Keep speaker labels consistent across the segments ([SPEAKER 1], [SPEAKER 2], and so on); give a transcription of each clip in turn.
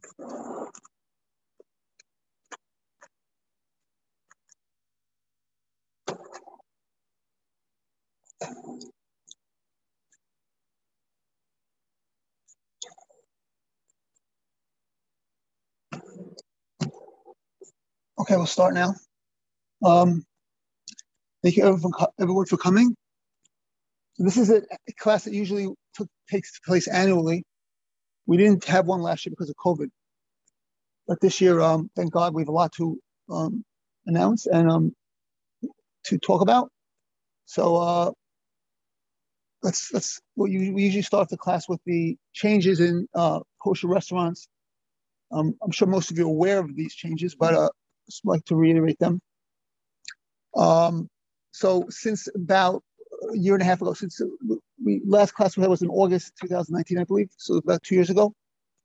[SPEAKER 1] Okay, we'll start now. Thank you everyone for coming. So this is a class that usually takes place annually. We didn't have one last year because of COVID, but this year, thank God, we have a lot to announce and to talk about. So we usually start the class with the changes in kosher restaurants. I'm sure most of you are aware of these changes, but just like to reiterate them. So since about a year and a half ago, since last class we had was in August 2019, I believe, so about 2 years ago.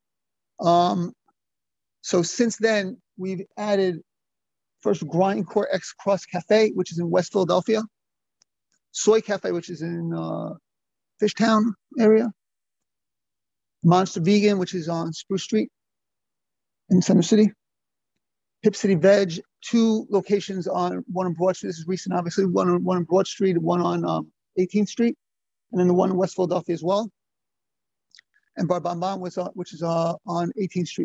[SPEAKER 1] So since then, we've added first Grindcore X Cross Cafe, which is in West Philadelphia, Soy Cafe, which is in Fishtown area, Monster Vegan, which is on Spruce Street in Center City, Hip City Veg, 2 locations one on Broad Street. This is recent, obviously. One on Broad Street, one on 18th Street, and then the one in West Philadelphia as well. And Bar Bamban, which is on 18th Street.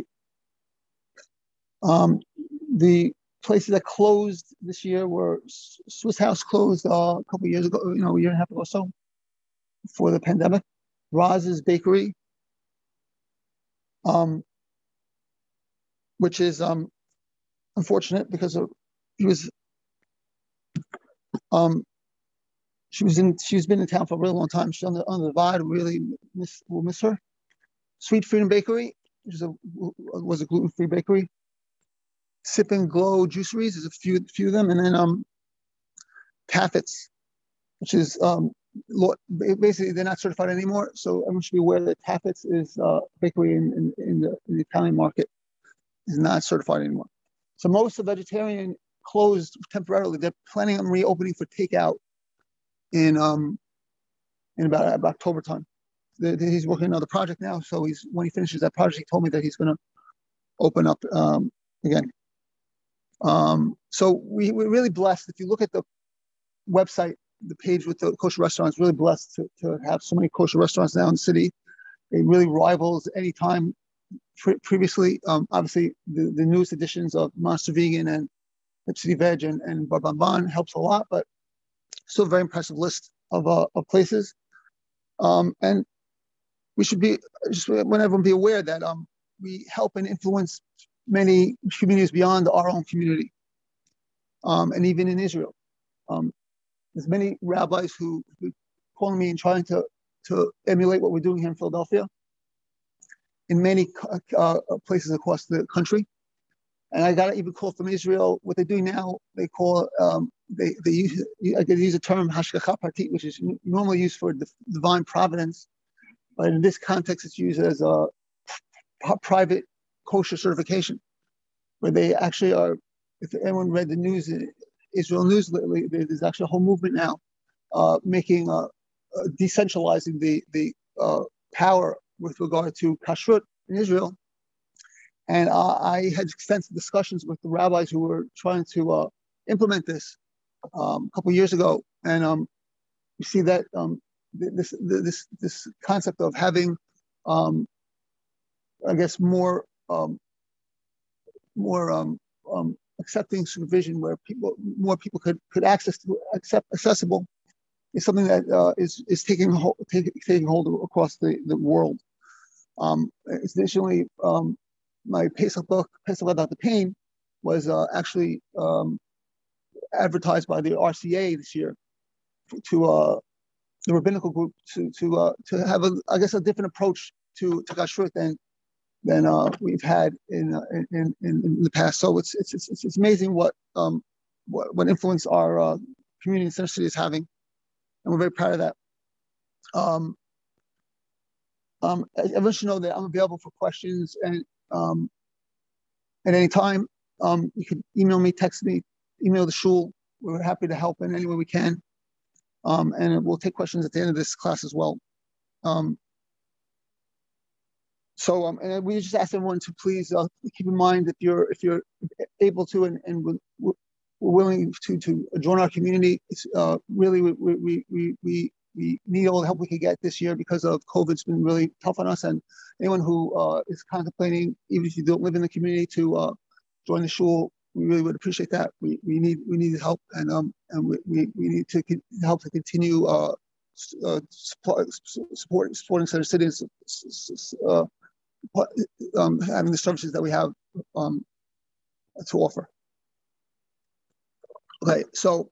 [SPEAKER 1] The places that closed this year were Swiss House closed a couple of years ago, a year and a half ago or so, before the pandemic. Roz's Bakery, which is unfortunate because she's been in town for a really long time. She's on the divide. We'll miss her. Sweet Freedom Bakery, which was a gluten-free bakery. Sip and Glow Juiceries, there's a few of them, and then Taffets, which is basically they're not certified anymore. So everyone should be aware that Taffets is a bakery in the Italian market, is not certified anymore. So most of vegetarian closed temporarily. They're planning on reopening for takeout in about October time. He's working on another project now, so when he finishes that project, he told me that he's going to open up again. So we're really blessed. If you look at the website, the page with the kosher restaurants, really blessed to have so many kosher restaurants now in the city. It really rivals any time previously. Obviously, the newest additions of Monster Vegan and Hip City Veg and Bar Bamban helps a lot, but still a very impressive list of places. And we should want everyone be aware that we help and influence many communities beyond our own community, and even in Israel. There's many rabbis who calling me and trying to emulate what we're doing here in Philadelphia in many places across the country. And I got an even call from Israel. What they're doing now, they call they use a term hashgacha pratit, which is normally used for divine providence, but in this context, it's used as a private kosher certification, where they actually are. If anyone read the news, Israel news lately, there's actually a whole movement now making decentralizing the power with regard to kashrut in Israel. And I had extensive discussions with the rabbis who were trying to implement this a couple of years ago, and you see that this concept of having, I guess, more accepting supervision, where more people could accessible, is something that is taking hold across the world. Additionally, my Pesach book, Pesach About the Pain, was actually advertised by the RCA this year to the rabbinical group to have a different approach to kashrut than we've had in the past. So it's amazing what influence our community in Center City is having, and we're very proud of that. Everyone should know that I'm available for questions and at any time. You can email me, text me, email the shul. We're happy to help in any way we can, and we'll take questions at the end of this class as well. And we just ask everyone to please keep in mind, if you're able to and we're willing to join our community. It's really we need all the help we can get this year because of COVID. It's been really tough on us, and anyone who is contemplating, even if you don't live in the community, to join the shul, we really would appreciate that. We need help, and we need to help to continue supporting Center City, having the services that we have to offer. Okay, so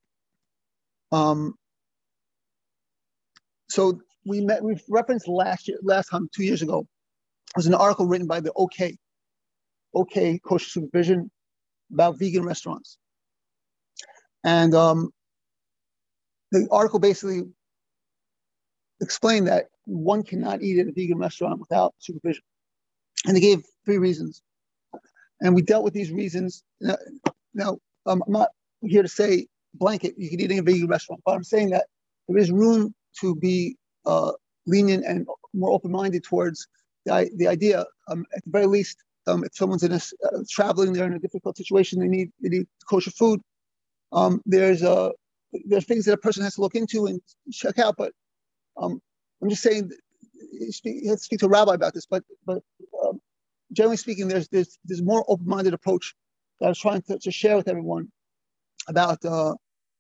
[SPEAKER 1] we've referenced last time, 2 years ago, was an article written by the OK Kosher Supervision about vegan restaurants. And the article basically explained that one cannot eat at a vegan restaurant without supervision. And they gave 3 reasons. And we dealt with these reasons. Now, I'm not here to say blanket, you can eat in a vegan restaurant, but I'm saying that there is room to be lenient and more open-minded towards the idea. At the very least, if someone's traveling, they're in a difficult situation, they need kosher food. There's things that a person has to look into and check out. But I'm just saying, you have to speak to a rabbi about this. But generally speaking, there's more open-minded approach that I was trying to share with everyone about the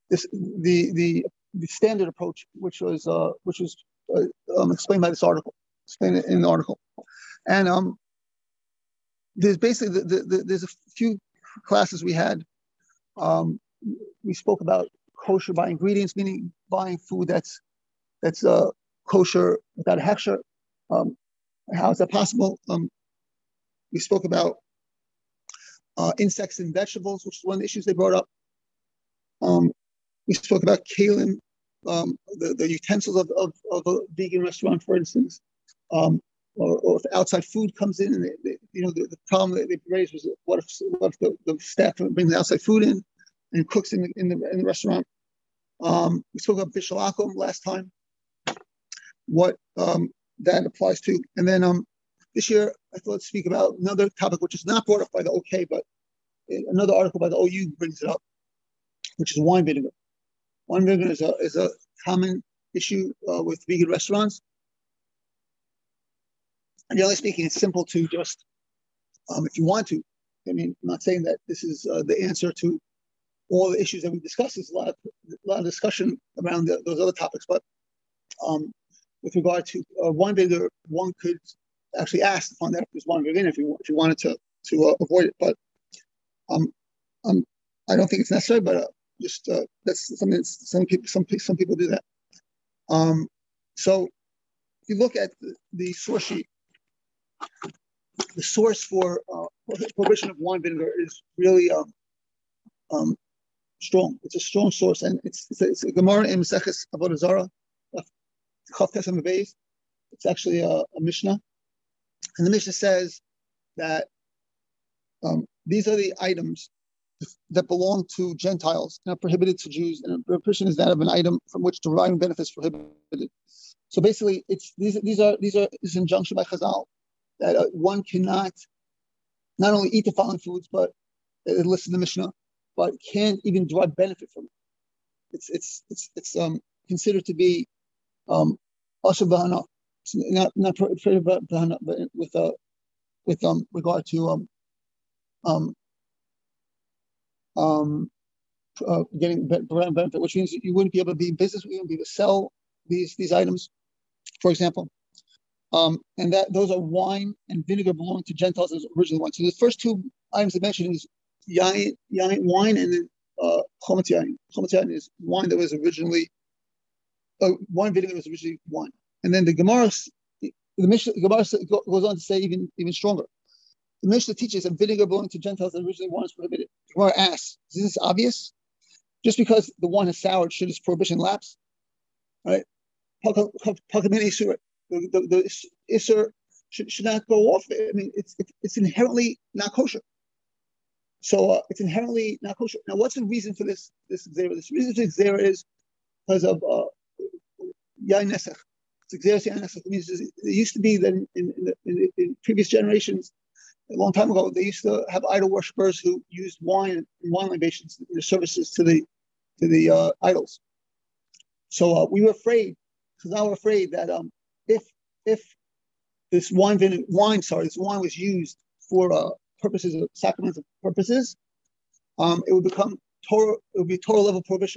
[SPEAKER 1] standard approach, which was explained by this article, explained in the article. And there's basically there's a few classes we had. We spoke about kosher by ingredients, meaning buying food that's kosher without a hechsher. How is that possible? We spoke about insects and vegetables, which is one of the issues they brought up. We spoke about kalim, the utensils of a vegan restaurant, for instance, or if outside food comes in, and the problem that they raised was, what if the staff brings the outside food in and cooks in the restaurant. We spoke about bishul akum last time, what that applies to, and then this year I thought to speak about another topic which is not brought up by the OK, but another article by the OU brings it up, which is wine vinegar. Wine vinegar is a common issue with vegan restaurants. And generally speaking, it's simple to just, if you want to. I mean, I'm not saying that this is the answer to all the issues that we discussed. There's a lot of discussion around those other topics. But with regard to wine vinegar, one could actually ask to find out if there's wine vinegar in if you wanted to avoid it. But I don't think it's necessary. But just that's something that some people do that. So if you look at the source sheet, the source for prohibition of wine vinegar is really strong. It's a strong source, and it's a Gemara in Maseches Avodah Zarah, Chaf Tes Amud Beis. It's actually a Mishnah, and the Mishnah says that these are the items that belong to Gentiles and are prohibited to Jews, and a prohibition is that of an item from which deriving benefits prohibited. So basically, these are this injunction by Chazal that one cannot not only eat the following foods, but it lists in the Mishnah, but can't even derive benefit from it. It's considered to be asher b'hana, not prohibited b'hana, but with regard to getting benefit, which means you wouldn't be able to be in business, you wouldn't be able to sell these items, for example. And that those are wine and vinegar belonging to Gentiles as originally wine. So the first 2 items I mentioned is yain wine, and then chometz yain. Chometz yain is wine that was originally wine vinegar was originally wine. And then the Gemara goes on to say even stronger. The Mishnah teaches that vinegar belonging to Gentiles that originally wine is prohibited. The Gemara asks, is this obvious? Just because the wine is soured, should its prohibition lapse? Right? The Isser should not go off. I mean, it's inherently not kosher. So it's inherently not kosher. Now, what's the reason for this Xera? This reason for Xera is because of Yain Nesach. It's Xeris. It means it used to be that in previous generations, a long time ago, they used to have idol worshippers who used wine and wine libations in their services to the idols. So we were afraid, because now we're afraid that if this wine was used for purposes of sacramental purposes, it would become Torah. It would be Torah level prohibition.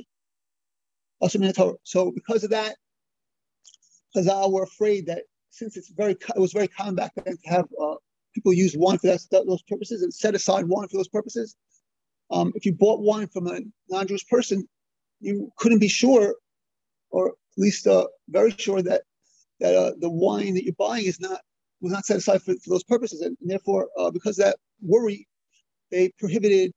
[SPEAKER 1] So because of that, Chazal were afraid that since it was very common back then to have people use wine for those purposes and set aside wine for those purposes. If you bought wine from a non-Jewish person, you couldn't be sure, or at least very sure that the wine that you're buying was not set aside for those purposes, and therefore, because of that worry, they prohibited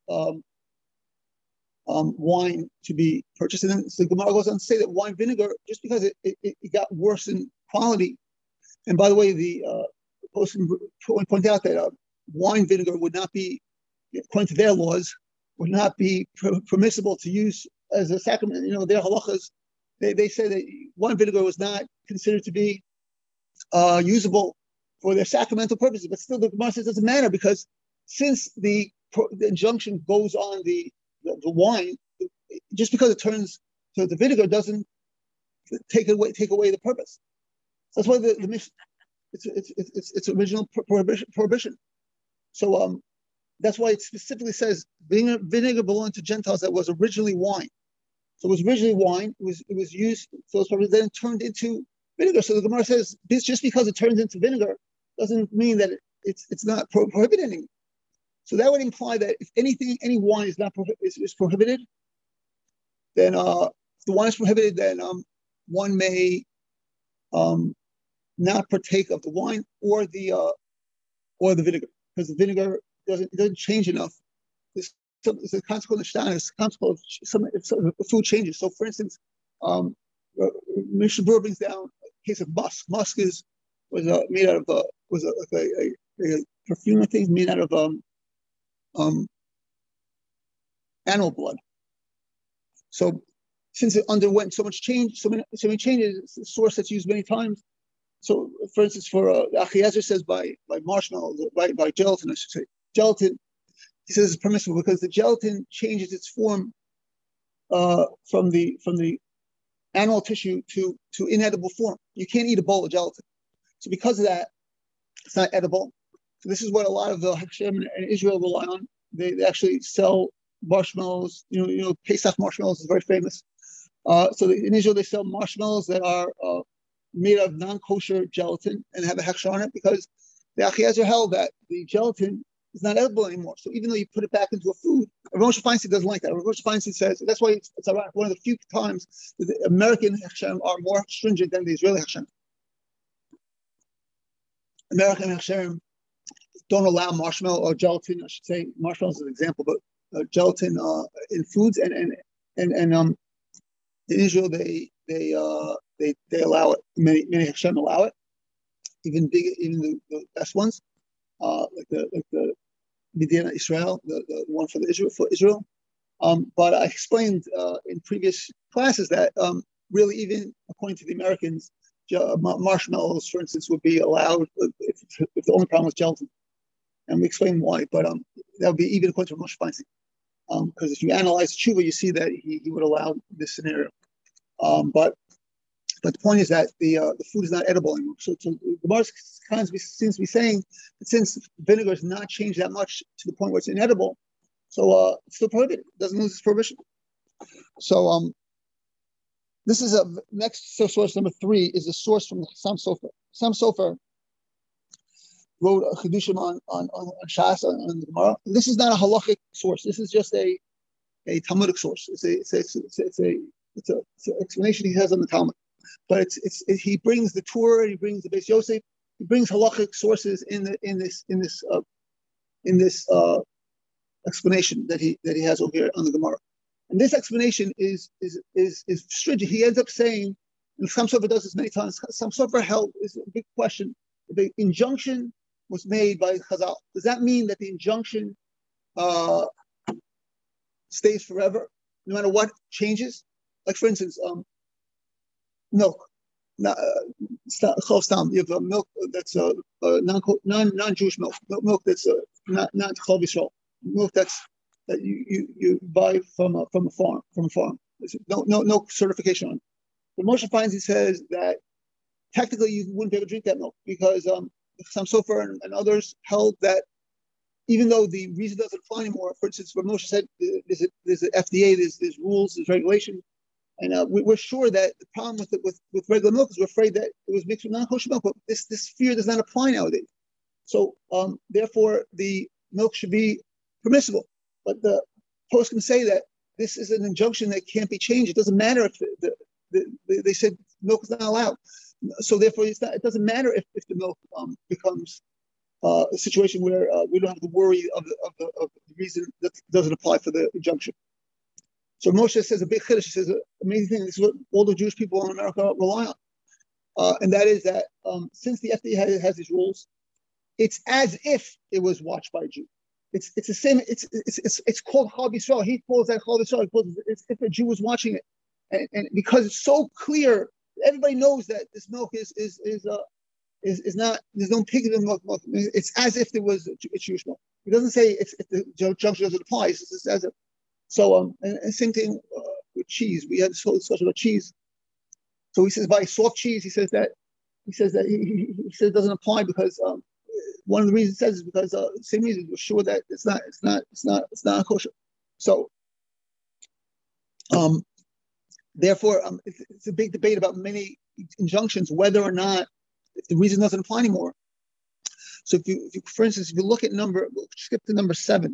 [SPEAKER 1] wine to be purchased. And then the Gemara goes on to say that wine vinegar, just because it got worse in quality, and by the way, the Poskim point out that wine vinegar would not be, according to their laws, would not be permissible to use as a sacrament. Their halachas, they say that wine vinegar was not considered to be usable for their sacramental purposes. But still, the Gemara says it doesn't matter, because since the injunction goes on the wine, just because it turns to the vinegar doesn't take away the purpose. That's why the mission, it's original prohibition. So that's why it specifically says vinegar belonged to Gentiles that was originally wine. So it was originally wine. It was used for those purposes, then it turned into vinegar. So the Gemara says just because it turns into vinegar doesn't mean that it's not prohibited anymore. So that would imply that if any wine is not is prohibited, then if the wine is prohibited, then one may not partake of the wine or the vinegar, because the vinegar doesn't change enough. It's a consequence of it's a consequence of if food changes. So, for instance, Mishnah Berurah brings down a case of musk. Musk was made out of a perfume thing made out of animal blood. So, since it underwent so much change, so many changes, it's a source that's used many times. So, for instance, for Achiezer says by marshmallows, by gelatin, I should say, gelatin. He says it's permissible because the gelatin changes its form from the animal tissue to inedible form. You can't eat a bowl of gelatin. So because of that, it's not edible. So this is what a lot of the Hashem in Israel rely on. They actually sell marshmallows. Pesach marshmallows is very famous. So in Israel, they sell marshmallows that are made of non-kosher gelatin and have a hechsher on it, because the Achiezer held that the gelatin is not edible anymore. So even though you put it back into a food, Rav Moshe Feinstein doesn't like that. Rav Moshe Feinstein says that's why it's ironic. One of the few times that the American hechsher are more stringent than the Israeli hechsher. American hechsher don't allow marshmallow or gelatin. I should say marshmallows is an example, but gelatin in foods, and in Israel they allow it. Many hechsher allow it, even the best ones, like the Medina Israel, the one for Israel. But I explained in previous classes that really, even according to the Americans, marshmallows, for instance, would be allowed if the only problem was gelatin. And we explained why, but that would be even according to Moshe Feinstein. Because if you analyze Tshuva, you see that he would allow this scenario. But the point is that the food is not edible anymore. So the Gemara seems to be saying that since vinegar has not changed that much to the point where it's inedible, so it's still prohibited. It doesn't lose its prohibition. So this is next source number 3 is a source from the Chassam Sofer. Chassam Sofer wrote a Chidushim on Shas on the Gemara. This is not a halachic source. This is just a Talmudic source. It's an explanation he has on the Talmud. But he brings the Torah, he brings the Beis Yosef, he brings halachic sources in this explanation that he has over here on the Gemara. And this explanation is stringent. He ends up saying, and Chassam Sofer does this many times. Chassam Sofer held is a big question. The injunction was made by Chazal. Does that mean that the injunction stays forever, no matter what changes? Like, for instance, milk. not, you have milk that's non-Jewish milk that's not Chol Yisrael, milk that you buy from a farm. There's no certification on it. But Moshe finds, he says that technically you wouldn't be able to drink that milk because Chassam Sofer and others held that even though the reason doesn't apply anymore. For instance, what Moshe said, there's an FDA, there's rules, there's regulation. And we're sure that the problem with regular milk is we're afraid that it was mixed with non-kosher milk. But this fear does not apply nowadays. So therefore, the milk should be permissible. But the post can say that this is an injunction that can't be changed. It doesn't matter if they said milk is not allowed. So therefore, it doesn't matter if the milk becomes a situation where we don't have to worry of the reason that doesn't apply for the injunction. So Moshe says a big chiddush. He says an amazing thing. This is what all the Jewish people in America rely on, and that is that since the FDA has these rules, it's as if it was watched by a Jew. It's the same. It's called Chol Yisrael. He calls that Chol Yisrael. It's if a Jew was watching it, and because it's so clear, everybody knows that this milk is not. There's no pig in the milk. It's as if there was a Jewish milk. He doesn't say if the injunction doesn't apply. It's just as if. So and same thing with cheese. We had this whole discussion about cheese. So he says by soft cheese, he says that he says it doesn't apply because one of the reasons it says is because same reason we're sure that it's not kosher. So therefore it's a big debate about many injunctions whether or not if the reason doesn't apply anymore. So if you for instance, if you look at we'll skip to number 7.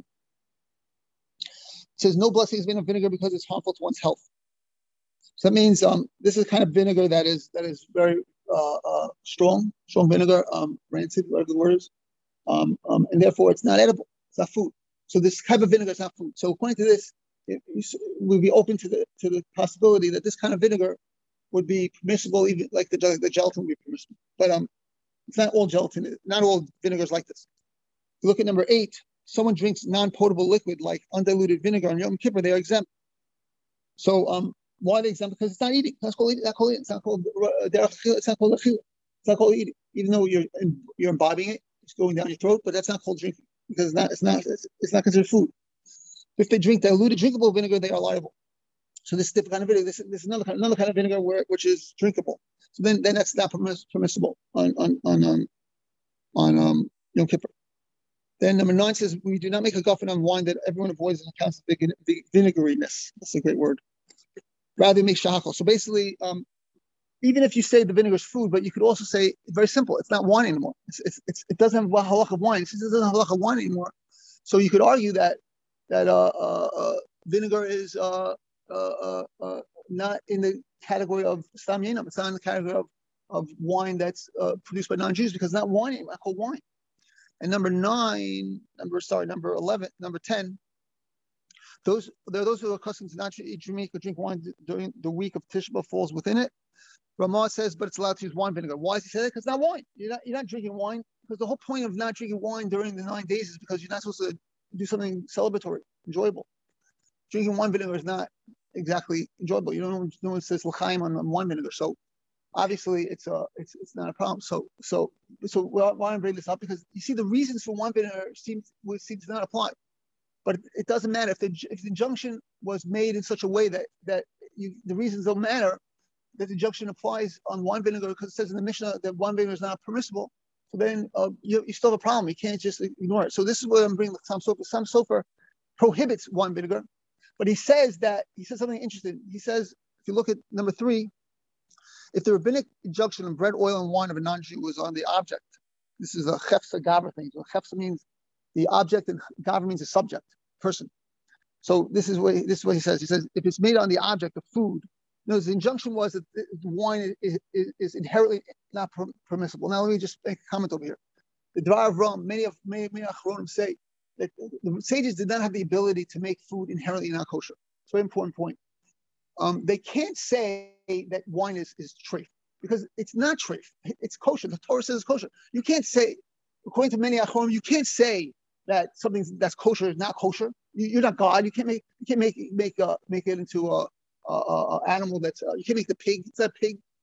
[SPEAKER 1] It says no blessing is made of vinegar because it's harmful to one's health. So that means this is kind of vinegar that is very strong vinegar, rancid, whatever the word is, and therefore it's not edible. It's not food. So this type of vinegar is not food. So according to this, we'd be open to the possibility that this kind of vinegar would be permissible, even like the gelatin would be permissible. But it's not all gelatin. Not all vinegars like this. If you look at number 8. Someone drinks non-potable liquid like undiluted vinegar on Yom Kippur, they are exempt. So why are they exempt? Because it's not eating. It's not called eating. It's not called achila. It's not called eating. Even though you're imbibing it, it's going down your throat, but that's not called drinking because it's not considered food. If they drink diluted drinkable vinegar, they are liable. So this is different kind of vinegar. This is another kind of vinegar which is drinkable. So then that's not permissible on Yom Kippur. Then number 9 says, we do not make a guffin on wine that everyone avoids and accounts of vinegariness. That's a great word. Rather make shahakal. So basically, even if you say the vinegar is food, but you could also say, very simple, it's not wine anymore. It doesn't have halach of wine. Since it doesn't have halach of wine anymore, so you could argue that vinegar is not in the category of stam yenam. It's not in the category of wine that's produced by non-Jews because it's not wine anymore. It's called wine. And number 11, number 10. There are those who are accustomed to not drink or drink wine during the week of Tisha B'Av falls within it. Ramah says, but it's allowed to use wine vinegar. Why does he say that? Because it's not wine. You're not drinking wine. Because the whole point of not drinking wine during the 9 days is because you're not supposed to do something celebratory, enjoyable. Drinking wine vinegar is not exactly enjoyable. No one says l'chaim on wine vinegar. So obviously, it's not a problem. So why I bring this up because you see the reasons for wine vinegar seems to not apply, but it doesn't matter if the injunction was made in such a way that the reasons don't matter. That the injunction applies on wine vinegar because it says in the Mishnah that wine vinegar is not permissible. So then you still have a problem. You can't just ignore it. So this is what I'm bringing the Chassam Sofer. Chassam Sofer prohibits wine vinegar, but he says something interesting. He says if you look at number 3. If the rabbinic injunction on bread, oil, and wine of a non-Jew was on the object, this is a chefsa gavra thing. So chefsa means the object, and gavra means a subject, person. So this is what he says. He says if it's made on the object of food, no, the injunction was that the wine is inherently not permissible. Now let me just make a comment over here. The Dvar of Ram, many Achronim say that the sages did not have the ability to make food inherently not kosher. It's a very important point. They can't say that wine is treif because it's not treif. It's kosher. The Torah says it's kosher. You can't say, according to many Achronim, you can't say that something that's kosher is not kosher. You're not God. You can't make it into a animal that's you can't make the pig. It's not pig.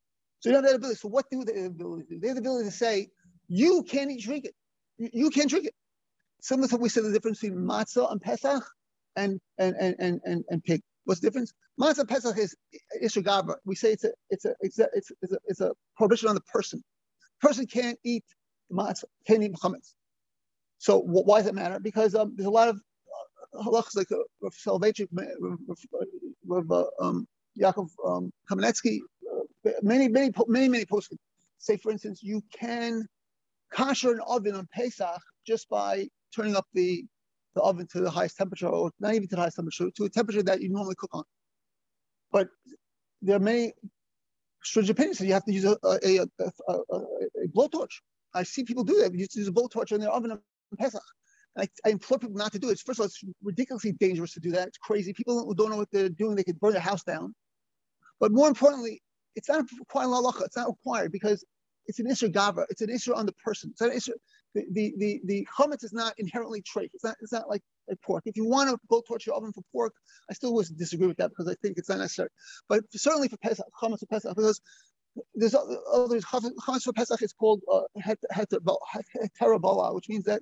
[SPEAKER 1] So you have that ability. So what do they have the ability to do? They have the ability to say, you can't drink it. You can't drink it. Similar to what we said the difference between matzah and Pesach and pig. What's the difference? Matzah and Pesach is Isser Gabra. We say it's a prohibition on the person. The person can't eat matzah, can't eat chametz. So why does it matter? Because there's a lot of halachas like Rav Soloveitchik, Yaakov Kamenetsky, many posts say, for instance, you can kosher an oven on Pesach just by turning up the oven to the highest temperature, or not even to the highest temperature, to a temperature that you normally cook on. But there are many stringent opinions that you have to use a blowtorch. I see people do that. You use a blowtorch on their oven on Pesach. I implore people not to do it. First of all, it's ridiculously dangerous to do that. It's crazy. People who don't know what they're doing, they could burn their house down. But more importantly, it's not required halacha. It's not required because it's an isser gavra. It's an isser on the person. It's not an isser. The chametz is not inherently treif. It's not like pork. If you want to blowtorch your oven for pork, I still would disagree with that because I think it's not necessary. But certainly for Pesach, chametz for Pesach, because there's others. Chametz for Pesach is called heterabala, which means that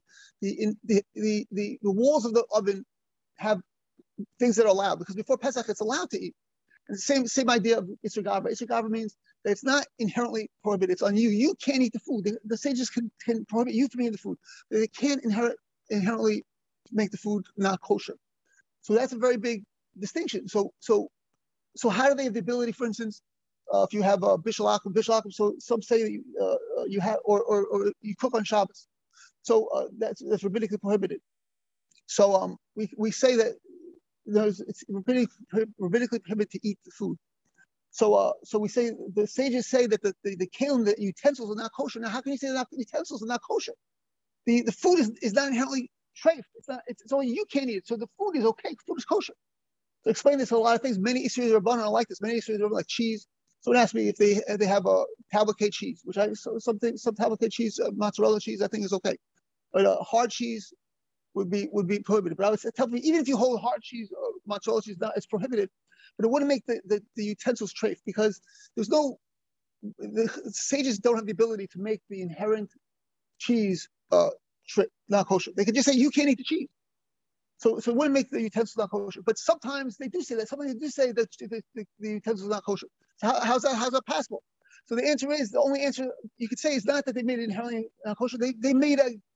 [SPEAKER 1] the walls of the oven have things that are allowed. Because before Pesach, it's allowed to eat. And the same idea of Isser Gavra. Isser Gavra means that it's not inherently prohibited. It's on you. You can't eat the food. The sages can prohibit you from eating the food. They can't inherently make the food not kosher. So that's a very big distinction. So how do they have the ability, for instance, if you have a bishul akum, so some say that you have, or you cook on Shabbos. So that's rabbinically prohibited. So we say that it's rabbinically prohibited to eat the food. So we say the sages say that the kelim, the utensils are not kosher. Now, how can you say that the utensils are not kosher? The food is not inherently treif. It's only you can't eat it. So the food is okay. Food is kosher. To explain this, a lot of things. Many Israeli Rabbanan are like this. Many Israeli Rabbanan like cheese. Someone asked me if they have a tablet cheese, which some tablet cheese, mozzarella cheese, I think is okay, but hard cheese would be prohibited. But I would tell me, even if you hold hard cheese or mozzarella cheese, it's prohibited. But it wouldn't make the utensils treif because the sages don't have the ability to make the inherent cheese not kosher. They could just say you can't eat the cheese. So it wouldn't make the utensils not kosher. But sometimes they do say that. Sometimes they do say that the utensils not kosher. So how's that possible? So the answer is, the only answer you could say is not that they made it inherently not kosher. They made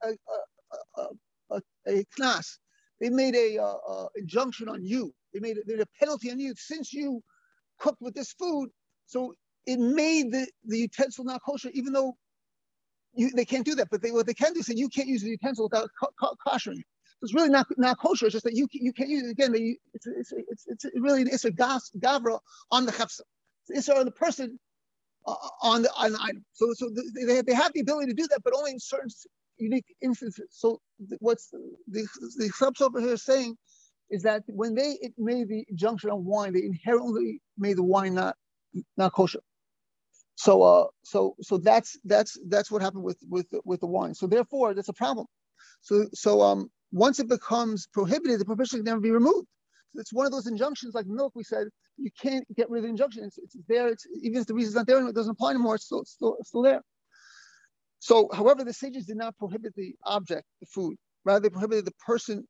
[SPEAKER 1] a knas. They made a injunction on you. They made a penalty on you since you cooked with this food. So it made the utensil not kosher, even though they can't do that. But what they can do is say you can't use the utensil without koshering it. So it's really not kosher. It's just that you can't use it again. It's really an isser gavra on the chefsa. It's isser on the person on the item. So they have the ability to do that, but only in certain unique instances. So what's the subs over here saying is that when they made the injunction on wine, they inherently made the wine not kosher. So that's what happened with the wine. So therefore, that's a problem. So once it becomes prohibited, the prohibition can never be removed. So it's one of those injunctions, like milk. We said you can't get rid of the injunction. It's there. Even if the reason's not there, it doesn't apply anymore. It's still there. So, however, the sages did not prohibit the object, the food. Rather, they prohibited the person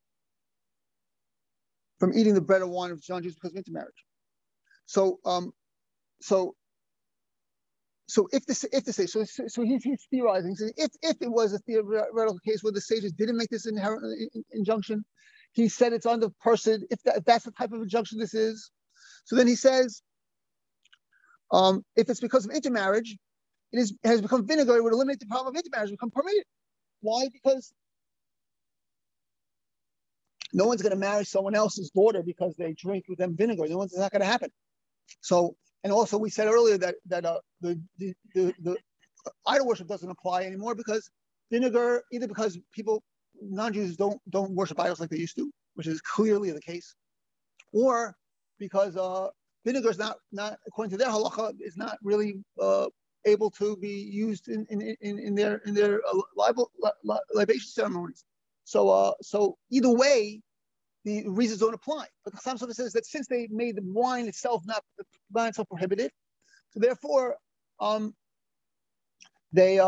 [SPEAKER 1] from eating the bread or wine of John Jews because of intermarriage. So he's theorizing. So if it was a theoretical case where the sages didn't make this inherent injunction, he said it's on the person. If that's the type of injunction this is, so then he says, if it's because of intermarriage, it has become vinegar. It would eliminate the problem of intermarriage. Become permitted. Why? Because no one's going to marry someone else's daughter because they drink with them vinegar. It's not going to happen. So, and also we said earlier that the idol worship doesn't apply anymore because vinegar, either because non-Jews don't worship idols like they used to, which is clearly the case, or because vinegar is not according to their halacha is not really able to be used in their libation ceremonies. So either way, the reasons don't apply. But the Chassam Sofer says that since they made the wine itself not prohibited, so therefore um, they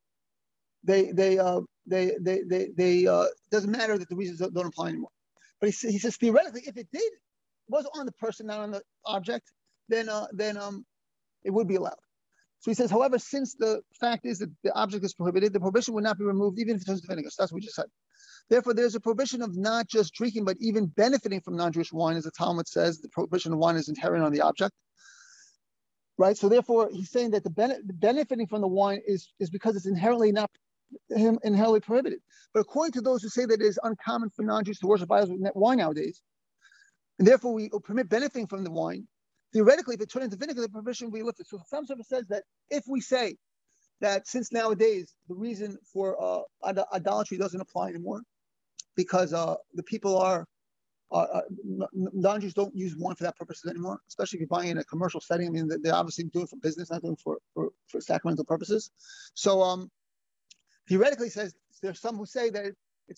[SPEAKER 1] doesn't matter that the reasons don't apply anymore. But he says theoretically, if it was on the person, not on the object, then it would be allowed. So he says, however, since the fact is that the object is prohibited, the prohibition would not be removed even if it turns to vinegar. So that's what we just said. Therefore, there's a prohibition of not just drinking, but even benefiting from non-Jewish wine, as the Talmud says. The prohibition of wine is inherent on the object, right? So therefore, he's saying that the benefiting from the wine is because it's inherently prohibited. But according to those who say that it is uncommon for non-Jews to worship idols with wine nowadays, and therefore we permit benefiting from the wine, theoretically, if it turned into vinegar, the prohibition will be lifted. So some sort of says that if we say that since nowadays the reason for idolatry doesn't apply anymore, because the people non-Jews don't use wine for that purposes anymore, especially if you're buying in a commercial setting. I mean, they're obviously doing it for business, not doing it for sacramental purposes. So theoretically, says there's some who say that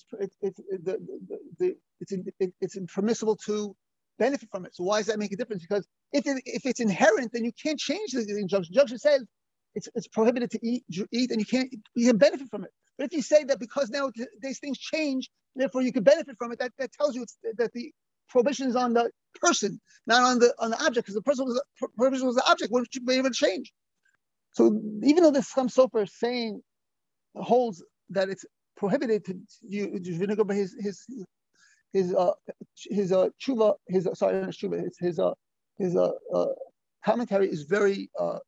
[SPEAKER 1] it's impermissible to benefit from it. So why does that make a difference? Because if it's inherent, then you can't change the injunction. The injunction says it's prohibited to eat, and you can benefit from it. But if you say that because nowadays things change, therefore you can benefit from it, that tells you that the prohibition is on the person, not on the object, because the prohibition was the object, which should be able to change. So even though there's some sofer saying holds that it's prohibited to use vinegar, but his commentary is very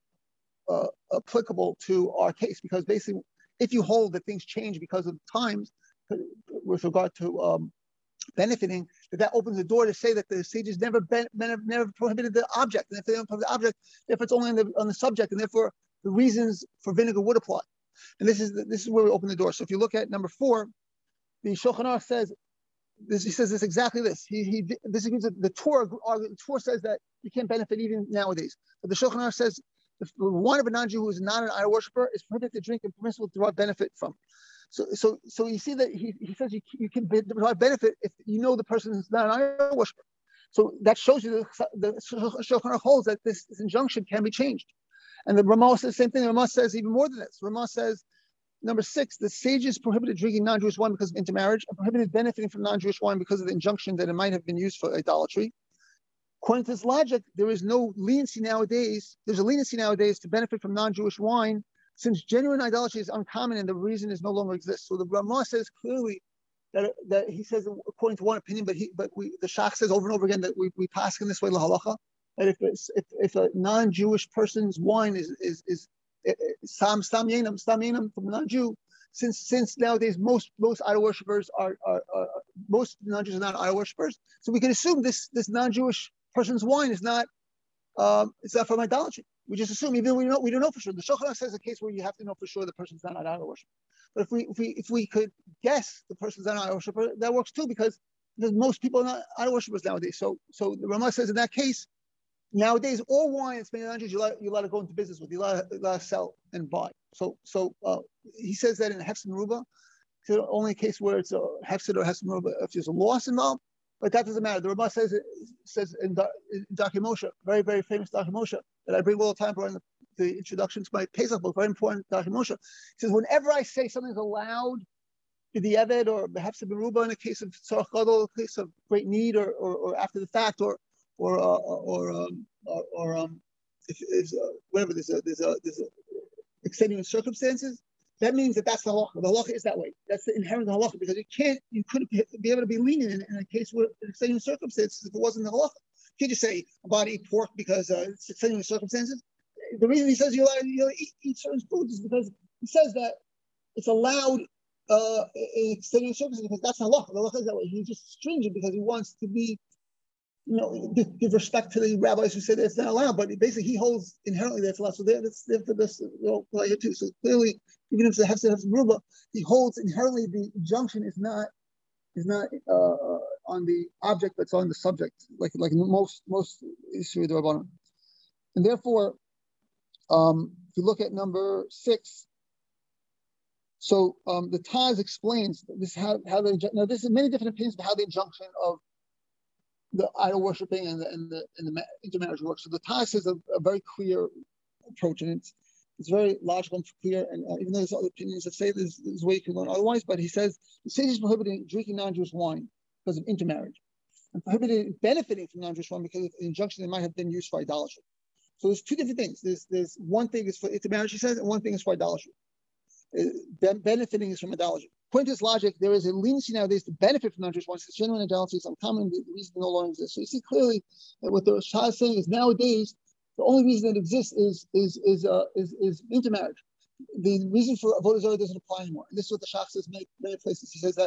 [SPEAKER 1] applicable to our case, because basically, if you hold that things change because of times, with regard to benefiting, that opens the door to say that the sages never prohibited the object, and if they don't prohibit the object, therefore it's only on the subject, and therefore the reasons for vinegar would apply. And this is where we open the door. So if you look at number 4, the Shulchan Aruch says this. He says this exactly this. He disagrees with the Torah. The Torah says that you can't benefit even nowadays. But the Shulchan Aruch says the wine of a non-Jew who is not an idol worshiper is permitted to drink and permissible to derive benefit from. So you see that he says you can derive benefit if you know the person is not an idol worshiper. So that shows you the Shulchan Aruch holds that this injunction can be changed. And the Ramah says the same thing. The Ramah says even more than this. Ramah says, number 6, the sages prohibited drinking non-Jewish wine because of intermarriage, and prohibited benefiting from non-Jewish wine because of the injunction that it might have been used for idolatry. According to this logic, there is no leniency nowadays. There's a leniency nowadays to benefit from non-Jewish wine, since genuine idolatry is uncommon and the reason is no longer exists. So the Ramah says clearly that he says, according to one opinion, but the Shach says over and over again that we pass in this way lahalacha, that if a non-Jewish person's wine is Sam Yenam from a non-Jew, since nowadays most idol worshippers are most non-Jews are not idol worshippers, so we can assume this non-Jewish person's wine is not it's not from idolatry. We just assume, even though we don't know for sure. The Shulchan Aruch says a case where you have to know for sure the person's not an idol worshiper. But if we could guess the person's not an idol worshiper, that works too, because most people are not idol worshippers nowadays. So the Ramah says in that case, nowadays, all wine that's made in non-Jews, you let it go into business with. You let it sell and buy. So he says that in Hefsed Meruba, it's the only case where it's a Hefsed or Hefsed Meruba if there's a loss involved, but that doesn't matter. The Ramah says in Darkei Moshe, very, very famous Darkei Moshe, that I bring all the time for the introduction to my Pesach book, very important Darkei Moshe. He says, whenever I say something's allowed to the Eved or Hefsed Meruba in a case of Tzarach Gadol, a case of great need, or after the fact, or whatever, there's a extenuating circumstances, that means that's the halacha. The halacha is that way. That's the inherent halacha, because you couldn't be able to be lenient in a case where extenuating circumstances if it wasn't the halacha. You can't just say I'm about to eat pork because it's extenuating circumstances. The reason he says you eat certain foods is because he says that it's allowed in extenuating circumstances, because that's the halacha. The halacha is that way. He's just stringent because he wants to be, give respect to the rabbis who say that it's not allowed, but basically he holds inherently that's allowed. So that's for this here too. So clearly, even if it's a Hefsed Meruba, he holds inherently the injunction is not on the object, but it's on the subject, like most Yisroel D'Rabbanan. And therefore, if you look at number 6, so the Taz explains this how now this is many different opinions about how the injunction of the idol worshiping and the intermarriage works. So the Taz is a very clear approach, and It's very logical and clear. And even though there's other opinions that say there's a way you can learn otherwise, but he says the sage is prohibiting drinking non-Jewish wine because of intermarriage, and prohibited benefiting from non-Jewish wine because of an injunction that might have been used for idolatry. So there's two different things. There's one thing is for intermarriage, he says, and one thing is for idolatry. Benefiting is from idolatry. According to this logic, there is a leniency nowadays to benefit from non-Jewish wine since genuine idolatry is uncommon. The reason no longer exists. So you see clearly that what the Shah is saying is nowadays the only reason that exists is intermarriage. The reason for avodah zarah doesn't apply anymore. And this is what the Shah says in many places. He says that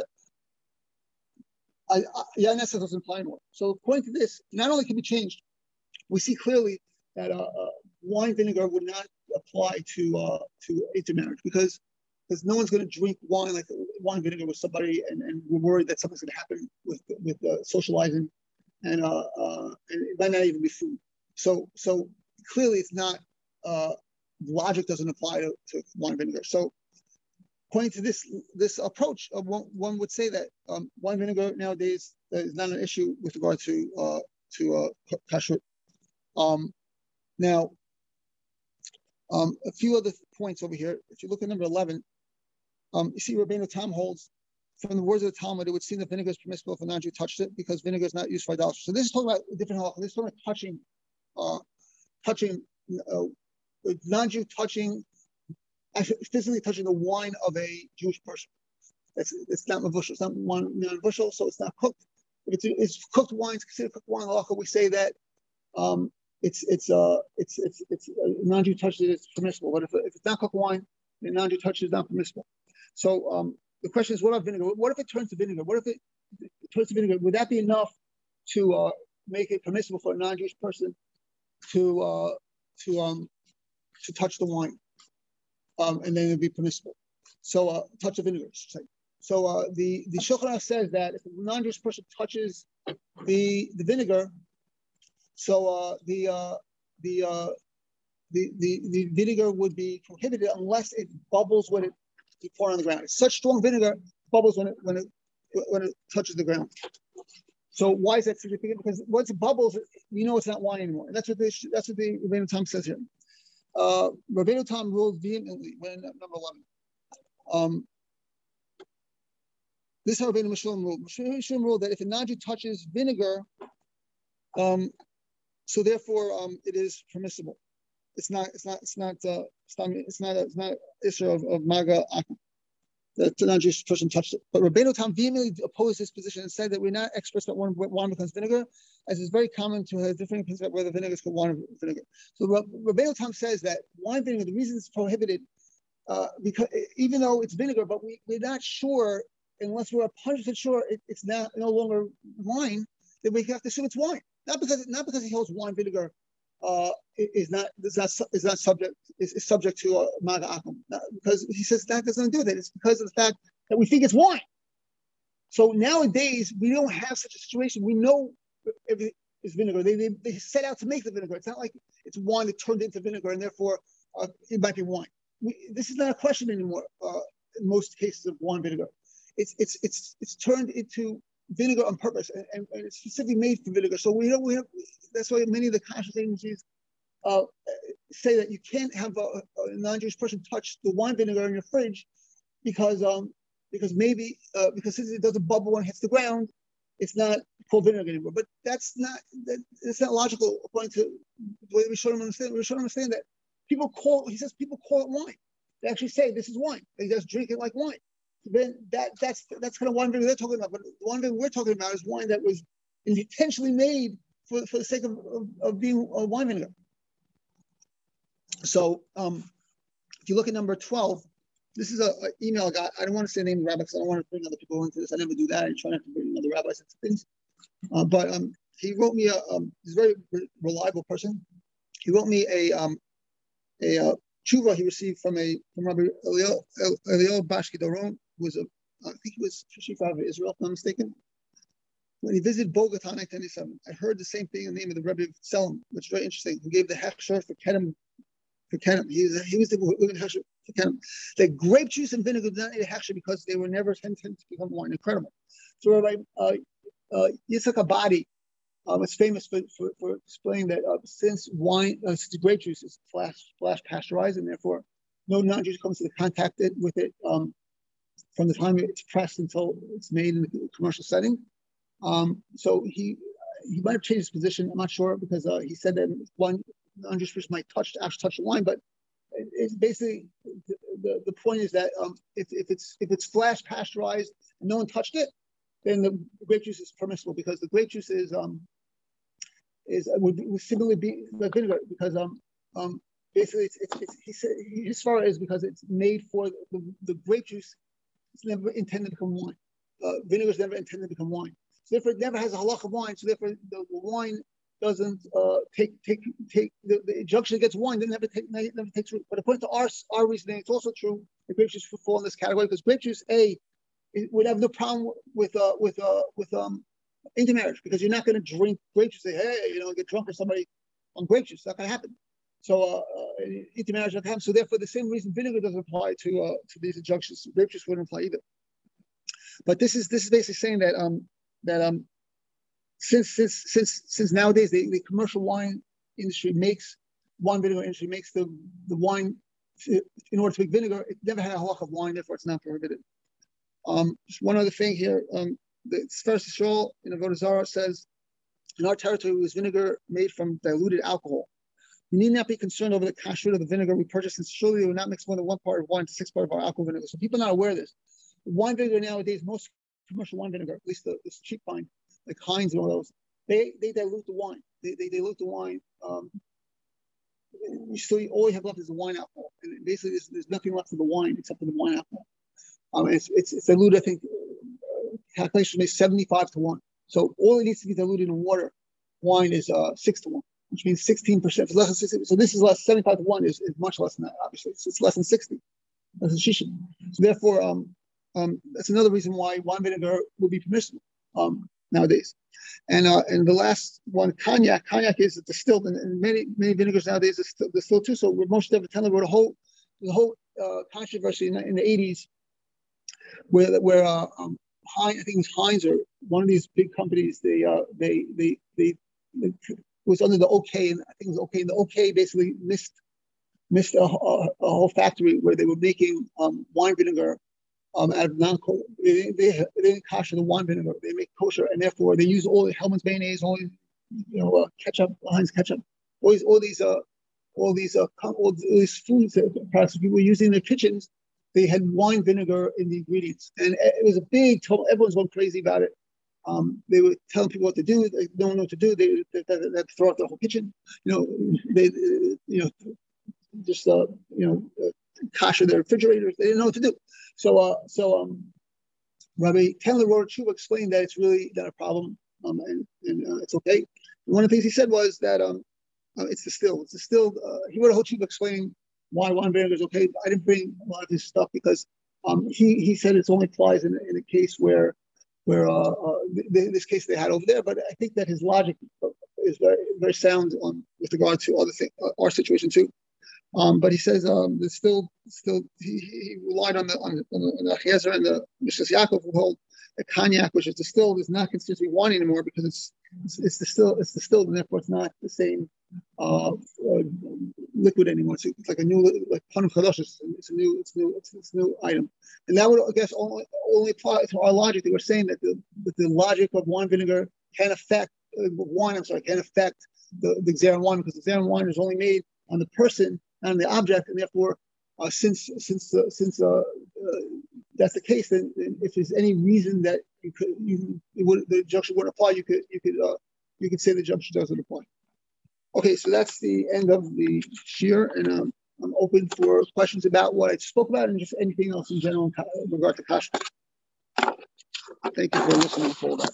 [SPEAKER 1] Yanesa doesn't apply anymore. So according to this, not only can be changed, we see clearly that wine vinegar would not apply to intermarriage because no one's going to drink wine like wine vinegar with somebody, and we're worried that something's going to happen with socializing, and it might not even be food. So clearly, it's not. Logic doesn't apply to wine vinegar. So, according to this approach, one would say that wine vinegar nowadays is not an issue with regard to kashrut. Now, a few other points over here. If you look at number 11, you see Rabbeinu Tam holds from the words of the Talmud, it would seem that vinegar is permissible if a non-Jew touched it because vinegar is not used for idolatry. So this is talking about a different halacha. This is talking about touching non-Jew physically touching the wine of a Jewish person. It's not mavushal. It's not non-mavushal, so it's not cooked. If it's cooked wine, it's considered cooked wine. Halacha, we say that it's non-Jew touches it, it's permissible. But if it's not cooked wine, the non-Jew touches it is not permissible. So the question is, what about vinegar? What if it turns to vinegar? What if it turns to vinegar? Would that be enough to make it permissible for a non-Jewish person to touch the wine, and then it'd be permissible? So touch the vinegar. So the Shulchan Aruch says that if a non-Jewish person touches the vinegar, so the vinegar would be prohibited unless it bubbles when you pour it on the ground. It's such strong vinegar bubbles when it touches the ground. So why is that significant? Because once it bubbles, you know it's not wine anymore. And that's what the Rabbeinu Tam says here. Rabbeinu Tam ruled vehemently when number 11. This is how Rabbeinu Meshulam ruled. Meshulam ruled that if a non-Jew touches vinegar, so therefore it is permissible. It's not issue of maga akum. The non-Jewish person touched it. But Rabbeinu Tam vehemently opposed this position and said that we're not experts about when wine becomes vinegar, as it's very common to have different opinions about whether vinegar is called wine or vinegar. So Rabbeinu Tam says that wine vinegar, the reason it's prohibited, because even though it's vinegar, but we're not sure, unless we're 100% sure it's no longer wine, then we have to assume it's wine. Not because he holds wine vinegar is subject to maga akum, because he says that doesn't do that. It's because of the fact that we think it's wine. So nowadays we don't have such a situation. We know everything is vinegar. They set out to make the vinegar. It's not like it's wine that turned into vinegar and therefore it might be wine. This is not a question anymore. In most cases of wine vinegar, it's turned into vinegar on purpose, and it's specifically made for vinegar. So we have. That's why many of the kashrus agencies say that you can't have a non-Jewish person touch the wine vinegar in your fridge because maybe since it doesn't bubble when it hits the ground, it's not called vinegar anymore. But it's not logical according to the way we should understand. We should understand that people call it wine. They actually say this is wine. They just drink it like wine. Then that's kind of wine vinegar they're talking about. But the wine vinegar we're talking about is wine that was intentionally made for the sake of being wine vinegar. So if you look at number 12, this is an email I got. I don't want to say the name of the rabbi because I don't want to bring other people into this. I never do that. I try not to bring other rabbis into things. But he wrote me he's a very reliable person. He wrote me a tshuva he received from Rabbi Eliel Bashki Doron, who was I think he was chief rabbi of Israel, if I'm not mistaken. When he visited Bogota in 1997, I heard the same thing in the name of the Rebbe of Tselem, which is very interesting. Who gave the hechsher for Kedem. He was the hechsher for Kedem. The grape juice and vinegar did not need a hechsher because they were never intended to become wine. Incredible. So Rabbi Yitzhak Abadi It's famous for explaining that since since grape juice is flash pasteurized, and therefore no non-Jews comes into contact with it from the time it's pressed until it's made in a commercial setting. So he might have changed his position. I'm not sure, because he said that one non-Jewish person might actually touch the wine, but it's basically the point is that if it's flash pasteurized and no one touched it, then the grape juice is permissible, because the grape juice would similarly be like vinegar, because basically he said his far is because it's made for the grape juice. It's never intended to become wine. Vinegar is never intended to become wine. So therefore, it never has a halach of wine. So therefore, the wine doesn't take the junction against wine. It never takes root. But according to our reasoning, it's also true that grape juice would fall in this category, because grape juice it would have no problem with intermarriage, because you're not going to drink grape juice. Say, hey, get drunk with somebody on grape juice. It's not going to happen. So intermarriage doesn't happen. So therefore, the same reason vinegar doesn't apply to these injunctions. Grape juice wouldn't apply either. But this is basically saying that since nowadays the commercial wine industry wine vinegar industry makes the wine in order to make vinegar, it never had a halach of wine, therefore it's not prohibited. Just one other thing here. The Sefer Yisrael in Avodah Zarah says, in our territory was vinegar made from diluted alcohol. We need not be concerned over the kashrut of the vinegar we purchase, since surely they will not mix more than 1 part of wine to 6 parts of our alcohol vinegar. So people are not aware of this. Wine vinegar nowadays, most commercial wine vinegar, at least this cheap kind, like Heinz and all those, they dilute the wine. They dilute the wine. So you all you have left is the wine alcohol, and basically there's nothing left of the wine except for the wine alcohol. It's diluted. I think calculation is 75-1. So all it needs to be diluted in water. Wine is 6-1, which means 16%. It's less than 60. So this is less. 75-1 is much less than that. Obviously, it's less than 60. Less than shisha. So therefore, that's another reason why wine vinegar would be permissible nowadays. And the last one, cognac. Cognac is distilled, and many vinegars nowadays are distilled too. So Moshe David Tendler wrote the whole controversy in the 80s, where I think it was Heinz or one of these big companies. They was under the OK, and I think it was OK. And the OK basically missed a whole factory where they were making wine vinegar out of non-kosher. They didn't kosher the wine vinegar. They make kosher, and therefore they use all the Hellmann's mayonnaise, all ketchup, Heinz ketchup, all these foods products people were using in their kitchens. They had wine vinegar in the ingredients, and it was a big trouble. Everyone's going crazy about it. They were telling people what to do. They don't know what to do. They throw out the whole kitchen. Kosher their refrigerators. They didn't know what to do. So Rabbi Tendler wrote a tshuva explaining that it's really not a problem, and it's okay. And one of the things he said was that it's distilled. It's distilled. He wrote a whole tshuva explaining why wine vinegar is okay. I didn't bring a lot of his stuff because he said it only applies in a case where this case they had over there. But I think that his logic is very, very sound with regard to other things, our situation too. But he says there's still he relied on the Achiezer and the Mishras Yaakov, who hold a cognac which is distilled is not considered to be wine anymore because it's distilled and therefore it's not the same liquid anymore. It's like a new Panim Chadash. It's a new item, and that would I guess only apply to our logic. They were saying that the logic of wine vinegar can affect can affect the Xeran wine, because the Xeran wine is only made on the person, not on the object, and therefore, since that's the case, then if there's any reason that the injunction wouldn't apply, you could say the injunction doesn't apply. Okay, so that's the end of the shir, and I'm open for questions about what I spoke about and just anything else in general in regard to kashrut. Thank you for listening to all that.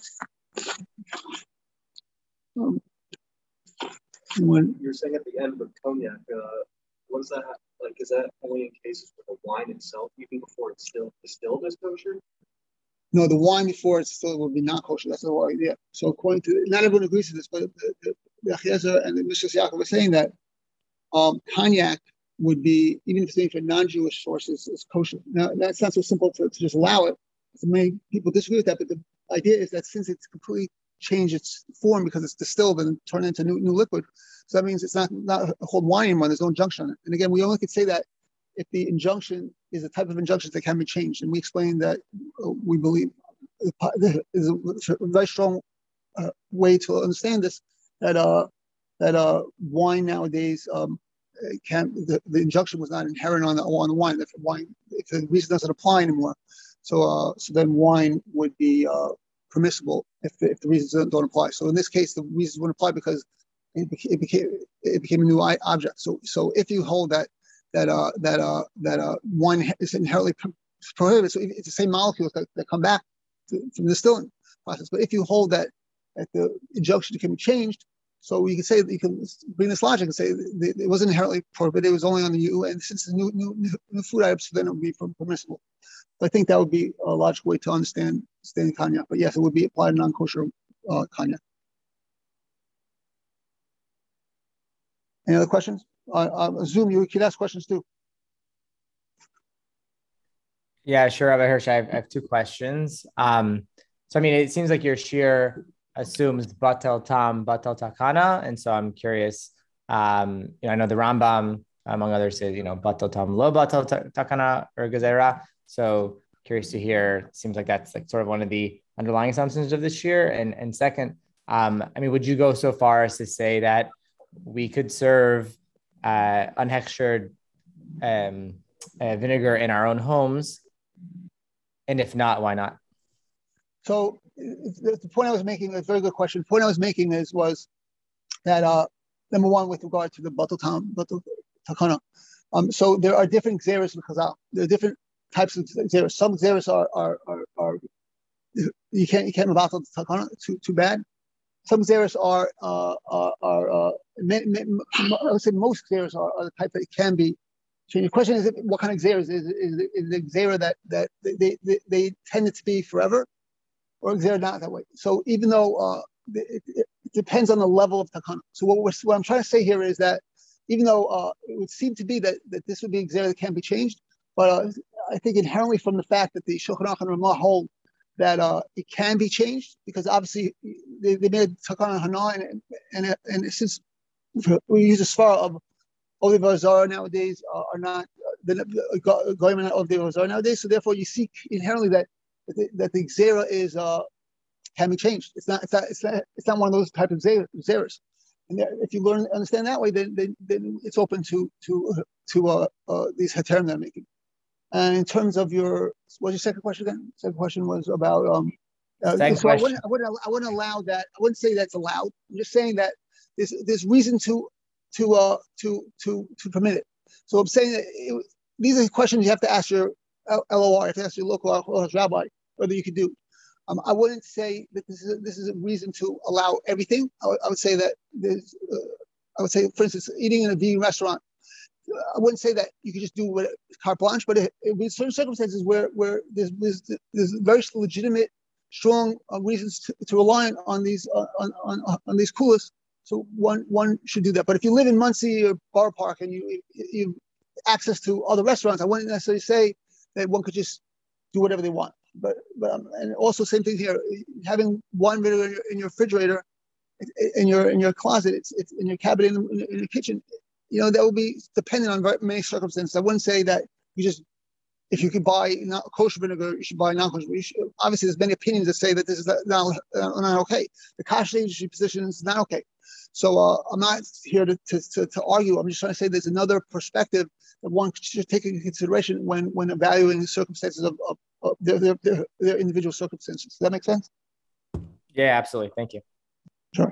[SPEAKER 2] When you're saying at the end of cognac, what is that like? Is that only in cases where the wine itself, even before it's still distilled, is kosher?
[SPEAKER 1] No, the wine before it's distilled would be not kosher. That's the whole idea. So according to, not everyone agrees to this, but the Achiezer and the Mishras Yaakov are saying that cognac would be, even if it's made from non-Jewish sources, is kosher. Now, that's not so simple to just allow it. So many people disagree with that, but the idea is that since it's completely change its form because it's distilled and turned into new liquid. So that means it's not called wine anymore. There's no injunction on it. And again, we only could say that if the injunction is a type of injunction that can be changed. And we explained that we believe is a very strong way to understand this, that wine nowadays the injunction was not inherent on the wine. If the reason doesn't apply anymore, so then wine would be permissible if the reasons don't apply. So in this case, the reasons wouldn't apply because it became a new object. So if you hold that wine is inherently prohibited, so it's the same molecules that come back from the distilling process. But if you hold that the injunction can be changed, so you can say that you can bring this logic and say it wasn't inherently prohibited; it was only on the new, and since it's new food items, then it would be permissible. So I think that would be a logical way to understand cognac. But yes, it would be applied to non-kosher cognac. Any other questions? Zoom, you could ask questions too.
[SPEAKER 3] Yeah, sure, Rabbi Hirsch. I have two questions. So, I mean, it seems like your shir assumes batel tam, batel takana. And so I'm curious, I know the Rambam, among others, says, batel tam, lo batel takana or gezerah. So curious to hear, it seems like that's like sort of one of the underlying assumptions of this shir. And second, would you go so far as to say that we could serve unhechshered vinegar in our own homes? And if not, why not?
[SPEAKER 1] So the point I was making, a very good question. The point I was making was that number one, with regard to the batel tam, batel takana. So there are different xeris because there are different types of xeris. Some xeris are you can't batel takana too bad. Some xeris are I would say most xeris are the type that can be. So your question is, what kind of xeris is the xera that they tend to be forever, or xera not that way? So even though it depends on the level of takana. So what I'm trying to say here is that even though it would seem to be that this would be a xera that can be changed, but I think inherently from the fact that the Shulchan Aruch and Ramah hold that it can be changed, because obviously they made takana hana, and since we use a svara of Oliver Zara nowadays are not going on Oliver Zara nowadays. So therefore, you see inherently that the xera is can be changed. It's not one of those type of xeras. And if you understand that way, then it's open to these heterim that I'm making. And in terms of what was your second question again? Second question was about. So I wouldn't allow that. I wouldn't say that's allowed. I'm just saying that there's reason to permit it. So I'm saying that these are questions you have to ask your LOR, you have to ask your local rabbi whether you could do. I wouldn't say that this is a reason to allow everything. I would say that for instance, eating in a vegan restaurant, I wouldn't say that you could just do what carte blanche, but it would be certain circumstances where there's very legitimate, strong reasons to rely on these kulas. So one should do that. But if you live in Monsey or Borough Park and you access to other restaurants, I wouldn't necessarily say that one could just do whatever they want. But and also same thing here. Having wine vinegar in your refrigerator, in your closet, it's in your cabinet in your kitchen. That will be dependent on very many circumstances. I wouldn't say that you just, if you could buy kosher vinegar, you should buy non-kosher. Obviously, there's many opinions that say that this is not okay. The kosher industry position is not okay. So I'm not here to argue. I'm just trying to say there's another perspective that one should take into consideration when evaluating the circumstances of their individual circumstances. Does that make sense?
[SPEAKER 3] Yeah, absolutely. Thank you.
[SPEAKER 1] Sure.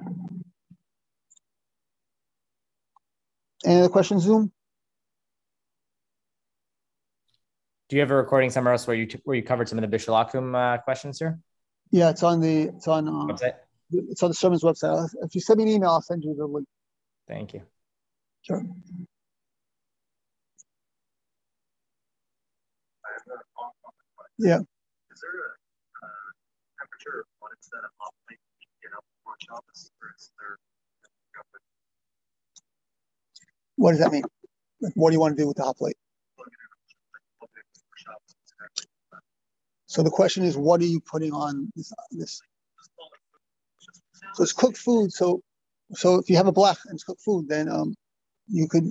[SPEAKER 1] Any other questions, Zoom?
[SPEAKER 3] Do you have a recording somewhere else where you covered some of the Bishul Akum questions here?
[SPEAKER 1] Yeah, it's on the
[SPEAKER 3] website.
[SPEAKER 1] It's on the sermon's website. If you send me an email, I'll send you the link.
[SPEAKER 3] Thank you.
[SPEAKER 1] Sure. Yeah.
[SPEAKER 2] Is there a temperature on instead of hot plate for Shabbos, or is there?
[SPEAKER 1] What does that mean? What do you want to do with the hot plate? So the question is, what are you putting on this? So it's cooked food. So if you have a blech and it's cooked food, then you could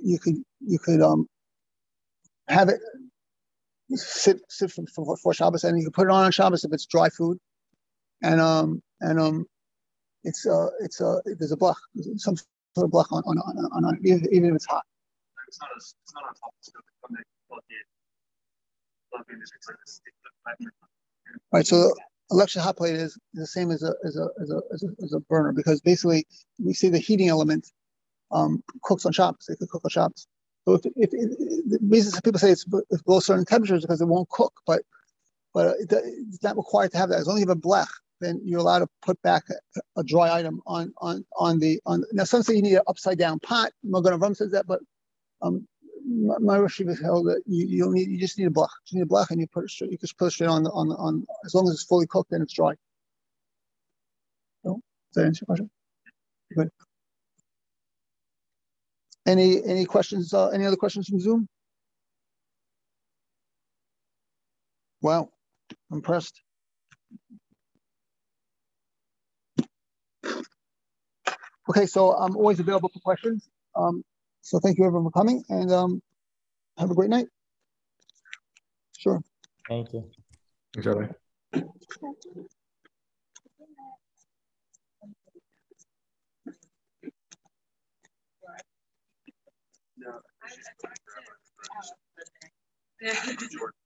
[SPEAKER 1] have it sit for Shabbos, and you can put it on Shabbos if it's dry food, and it's there's a blech, some sort of blech on even if it's hot.
[SPEAKER 2] It's not on top of the stove. When they plug in, it's like a stick.
[SPEAKER 1] Right. So electric hot plate is the same as a burner, because basically we see the heating element cooks on Shabbos. They could cook on Shabbos. So if the reason people say it's below certain temperatures because it won't cook, but it's not required to have that. As long as you have a blech, then you're allowed to put back a dry item on. Now some say you need an upside down pot. Magen Avraham says that, but my Rosh Yeshiva held that you just need a blech. You need a blech, and you put it straight. You just put it straight on as long as it's fully cooked and it's dry. So, does that answer your question? Good. Any questions? Any other questions from Zoom? Wow, impressed. Okay, so I'm always available for questions. So thank you everyone for coming, and have a great night. Sure.
[SPEAKER 3] Thank you.
[SPEAKER 4] Thanks, Rabbi.
[SPEAKER 2] No.